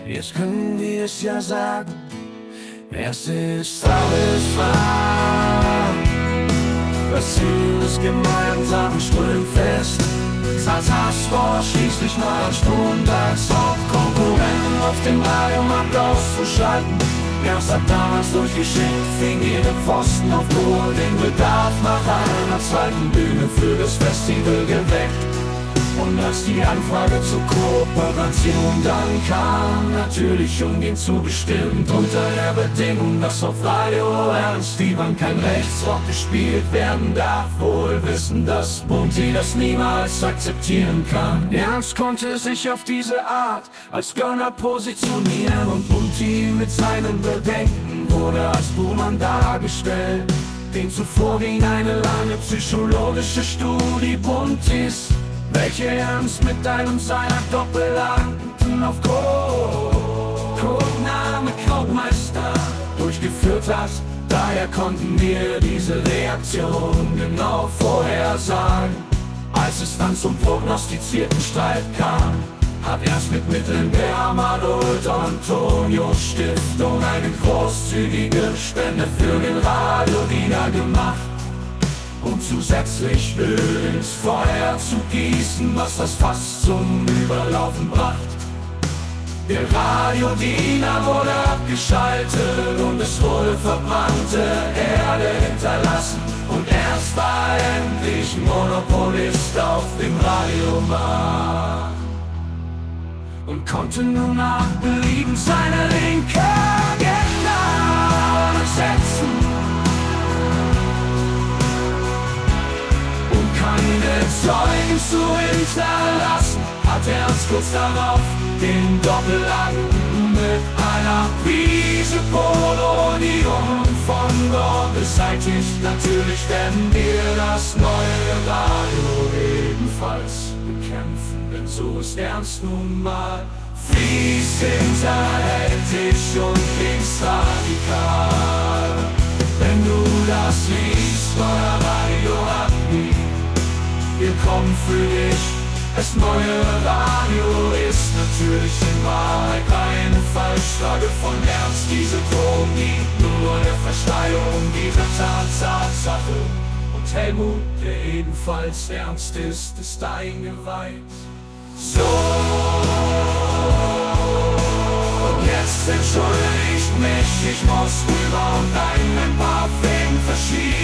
Jetzt können wir es ja sagen, es ist alles wahr. Das Ziel ist gemeinsam strömfest. Tatas war schließlich mal ein Stund als Hauptkonkurrenten auf dem Radio um Applaus zu schalten. Erst hat damals durchgeschickt, fing jede Pfosten auf Tour, den Bedarf nach einer zweiten Bühne für das Festival geweckt. Und als die Anfrage zur Kooperation dann kam, natürlich um ihn zu bestimmen, unter der Bedingung, dass auf Radio Ernst Ivan kein Rechtsrock gespielt werden darf, wohl wissen, dass Bunti das niemals akzeptieren kann. Ernst konnte sich auf diese Art als Gönner positionieren und Bunti mit seinen Bedenken wurde als Buhmann dargestellt. Dem zuvor ging eine lange psychologische Studie Buntis, welche Ernst mit einem seiner Doppelagenten auf Codename Krautmeister durchgeführt hat. Daher konnten wir diese Reaktion genau vorhersagen. Als es dann zum prognostizierten Streit kam, hat Ernst mit Mitteln der Amador Antonio Stiftung eine großzügige Spende für den Radiodiener gemacht, um zusätzlich Öl ins Feuer zu gießen, was das Fass zum Überlaufen bracht. Der Radiodiener wurde abgeschaltet und es wurde verbrannte Erde hinterlassen. Und Ernst war endlich Monopolist auf dem Radiomarkt und konnte nun nach Belieben seine linke Agenda umsetzen. Keine Zeugen zu hinterlassen, hat Ernst kurz darauf den Doppelagenten mit einer Prise Polonium von Bord beseitigt. Natürlich werden wir das neue Radio ebenfalls bekämpfen, denn so ist Ernst nun mal fies, hinterhältig und linksradikal. Wenn du das liest, neuer Radio hat nie. Wir kommen für dich, das neue Radio ist natürlich in Wahrheit eine Falschfrage von Ernst. Diese Drohung dient nur der Versteigerung dieser Tatsache. Und Helmut, der ebenfalls ernst ist eingeweiht. So, und jetzt entschuldige ich mich, ich muss rüber und ein paar Fäden verschieben.